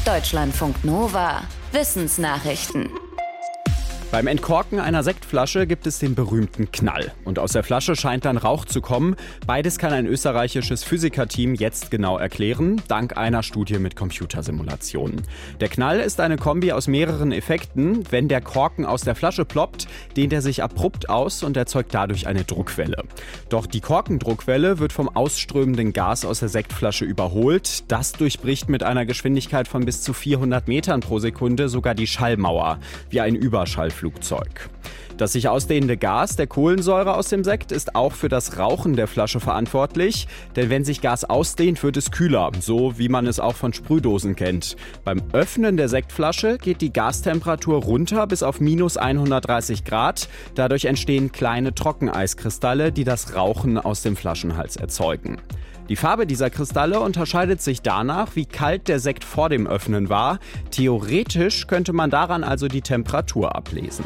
Deutschlandfunk Nova. Wissensnachrichten. Beim Entkorken einer Sektflasche gibt es den berühmten Knall. Und aus der Flasche scheint dann Rauch zu kommen. Beides kann ein österreichisches Physikerteam jetzt genau erklären, dank einer Studie mit Computersimulationen. Der Knall ist eine Kombi aus mehreren Effekten. Wenn der Korken aus der Flasche ploppt, dehnt er sich abrupt aus und erzeugt dadurch eine Druckwelle. Doch die Korkendruckwelle wird vom ausströmenden Gas aus der Sektflasche überholt. Das durchbricht mit einer Geschwindigkeit von bis zu 400 Metern pro Sekunde sogar die Schallmauer, wie ein Überschallflugzeug. Das sich ausdehnende Gas der Kohlensäure aus dem Sekt ist auch für das Rauchen der Flasche verantwortlich, denn wenn sich Gas ausdehnt, wird es kühler, so wie man es auch von Sprühdosen kennt. Beim Öffnen der Sektflasche geht die Gastemperatur runter bis auf minus 130 Grad. Dadurch entstehen kleine Trockeneiskristalle, die das Rauchen aus dem Flaschenhals erzeugen. Die Farbe dieser Kristalle unterscheidet sich danach, wie kalt der Sekt vor dem Öffnen war. Theoretisch könnte man daran also die Temperatur ablesen.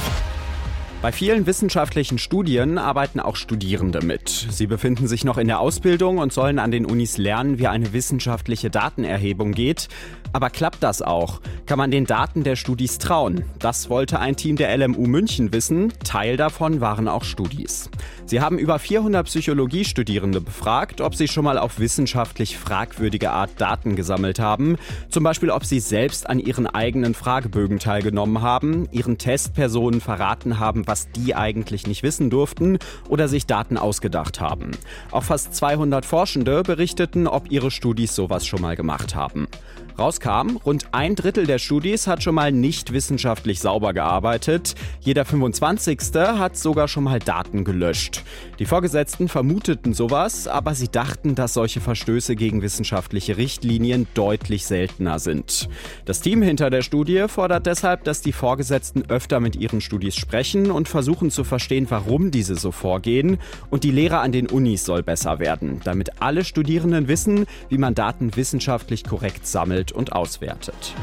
Bei vielen wissenschaftlichen Studien arbeiten auch Studierende mit. Sie befinden sich noch in der Ausbildung und sollen an den Unis lernen, wie eine wissenschaftliche Datenerhebung geht. Aber klappt das auch? Kann man den Daten der Studis trauen? Das wollte ein Team der LMU München wissen. Teil davon waren auch Studis. Sie haben über 400 Psychologiestudierende befragt, ob sie schon mal auf wissenschaftlich fragwürdige Art Daten gesammelt haben. Zum Beispiel, ob sie selbst an ihren eigenen Fragebögen teilgenommen haben, ihren Testpersonen verraten haben, was die eigentlich nicht wissen durften oder sich Daten ausgedacht haben. Auch fast 200 Forschende berichteten, ob ihre Studis sowas schon mal gemacht haben. Rauskam, rund ein Drittel der Studis hat schon mal nicht wissenschaftlich sauber gearbeitet. Jeder 25. hat sogar schon mal Daten gelöscht. Die Vorgesetzten vermuteten sowas, aber sie dachten, dass solche Verstöße gegen wissenschaftliche Richtlinien deutlich seltener sind. Das Team hinter der Studie fordert deshalb, dass die Vorgesetzten öfter mit ihren Studis sprechen und versuchen zu verstehen, warum diese so vorgehen. Und die Lehre an den Unis soll besser werden, damit alle Studierenden wissen, wie man Daten wissenschaftlich korrekt sammelt und auswertet.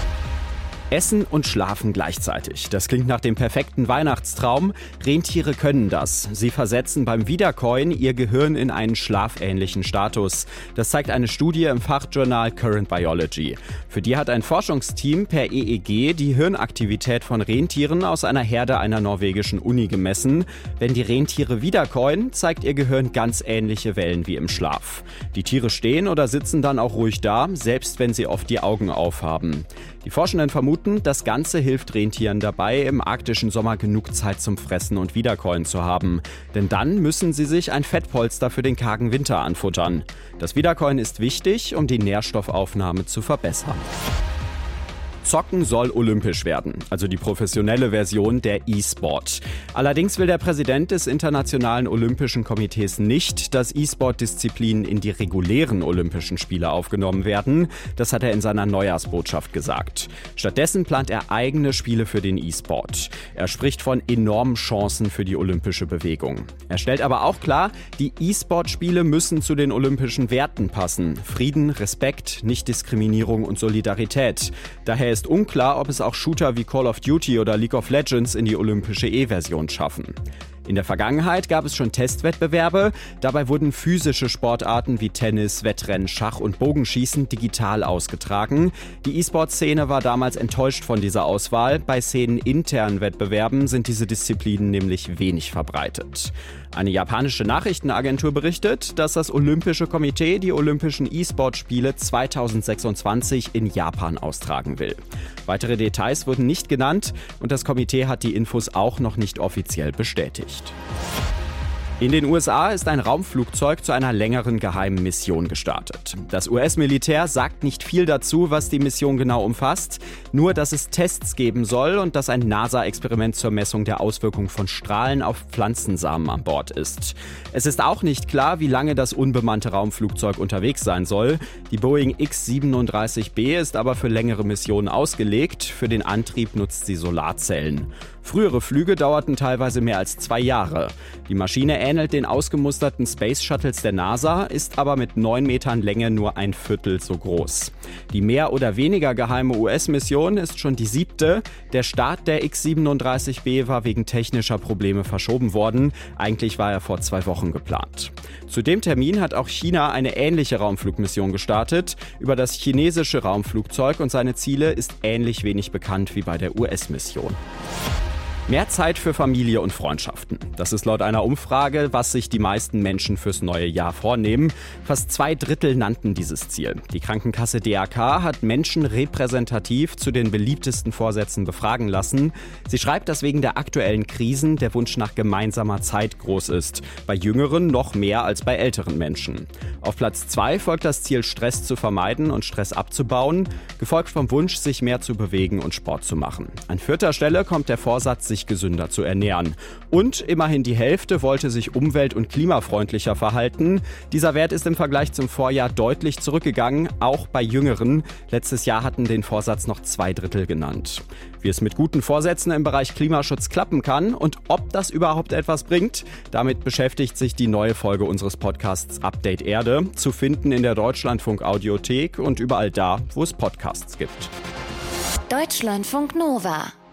Essen und Schlafen gleichzeitig. Das klingt nach dem perfekten Weihnachtstraum. Rentiere können das. Sie versetzen beim Wiederkäuen ihr Gehirn in einen schlafähnlichen Status. Das zeigt eine Studie im Fachjournal Current Biology. Für die hat ein Forschungsteam per EEG die Hirnaktivität von Rentieren aus einer Herde einer norwegischen Uni gemessen. Wenn die Rentiere wiederkäuen, zeigt ihr Gehirn ganz ähnliche Wellen wie im Schlaf. Die Tiere stehen oder sitzen dann auch ruhig da, selbst wenn sie oft die Augen aufhaben. Die Forschenden vermuten, das Ganze hilft Rentieren dabei, im arktischen Sommer genug Zeit zum Fressen und Wiederkäuen zu haben. Denn dann müssen sie sich ein Fettpolster für den kargen Winter anfuttern. Das Wiederkäuen ist wichtig, um die Nährstoffaufnahme zu verbessern. Zocken soll olympisch werden, also die professionelle Version der E-Sport. Allerdings will der Präsident des Internationalen Olympischen Komitees nicht, dass E-Sport-Disziplinen in die regulären Olympischen Spiele aufgenommen werden. Das hat er in seiner Neujahrsbotschaft gesagt. Stattdessen plant er eigene Spiele für den E-Sport. Er spricht von enormen Chancen für die olympische Bewegung. Er stellt aber auch klar, die E-Sport-Spiele müssen zu den olympischen Werten passen. Frieden, Respekt, Nichtdiskriminierung und Solidarität. Daher ist unklar, ob es auch Shooter wie Call of Duty oder League of Legends in die olympische E-Version schaffen. In der Vergangenheit gab es schon Testwettbewerbe. Dabei wurden physische Sportarten wie Tennis, Wettrennen, Schach und Bogenschießen digital ausgetragen. Die E-Sport-Szene war damals enttäuscht von dieser Auswahl. Bei szeneninternen Wettbewerben sind diese Disziplinen nämlich wenig verbreitet. Eine japanische Nachrichtenagentur berichtet, dass das Olympische Komitee die Olympischen E-Sport-Spiele 2026 in Japan austragen will. Weitere Details wurden nicht genannt und das Komitee hat die Infos auch noch nicht offiziell bestätigt. In den USA ist ein Raumflugzeug zu einer längeren geheimen Mission gestartet. Das US-Militär sagt nicht viel dazu, was die Mission genau umfasst, nur dass es Tests geben soll und dass ein NASA-Experiment zur Messung der Auswirkungen von Strahlen auf Pflanzensamen an Bord ist. Es ist auch nicht klar, wie lange das unbemannte Raumflugzeug unterwegs sein soll. Die Boeing X-37B ist aber für längere Missionen ausgelegt. Für den Antrieb nutzt sie Solarzellen. Frühere Flüge dauerten teilweise mehr als 2 Jahre. Die Maschine ähnelt den ausgemusterten Space Shuttles der NASA, ist aber mit 9 Metern Länge nur ein Viertel so groß. Die mehr oder weniger geheime US-Mission ist schon die 7. Der Start der X-37B war wegen technischer Probleme verschoben worden. Eigentlich war er vor 2 Wochen geplant. Zu dem Termin hat auch China eine ähnliche Raumflugmission gestartet. Über das chinesische Raumflugzeug und seine Ziele ist ähnlich wenig bekannt wie bei der US-Mission. Mehr Zeit für Familie und Freundschaften. Das ist laut einer Umfrage, was sich die meisten Menschen fürs neue Jahr vornehmen. Fast 2/3 nannten dieses Ziel. Die Krankenkasse DAK hat Menschen repräsentativ zu den beliebtesten Vorsätzen befragen lassen. Sie schreibt, dass wegen der aktuellen Krisen der Wunsch nach gemeinsamer Zeit groß ist. Bei Jüngeren noch mehr als bei älteren Menschen. Auf Platz 2 folgt das Ziel, Stress zu vermeiden und Stress abzubauen, gefolgt vom Wunsch, sich mehr zu bewegen und Sport zu machen. An 4. Stelle kommt der Vorsatz, sich gesünder zu ernähren. Und immerhin die Hälfte wollte sich umwelt- und klimafreundlicher verhalten. Dieser Wert ist im Vergleich zum Vorjahr deutlich zurückgegangen, auch bei Jüngeren. Letztes Jahr hatten den Vorsatz noch 2/3 genannt. Wie es mit guten Vorsätzen im Bereich Klimaschutz klappen kann und ob das überhaupt etwas bringt, damit beschäftigt sich die neue Folge unseres Podcasts Update Erde, zu finden in der Deutschlandfunk Audiothek und überall da, wo es Podcasts gibt. Deutschlandfunk Nova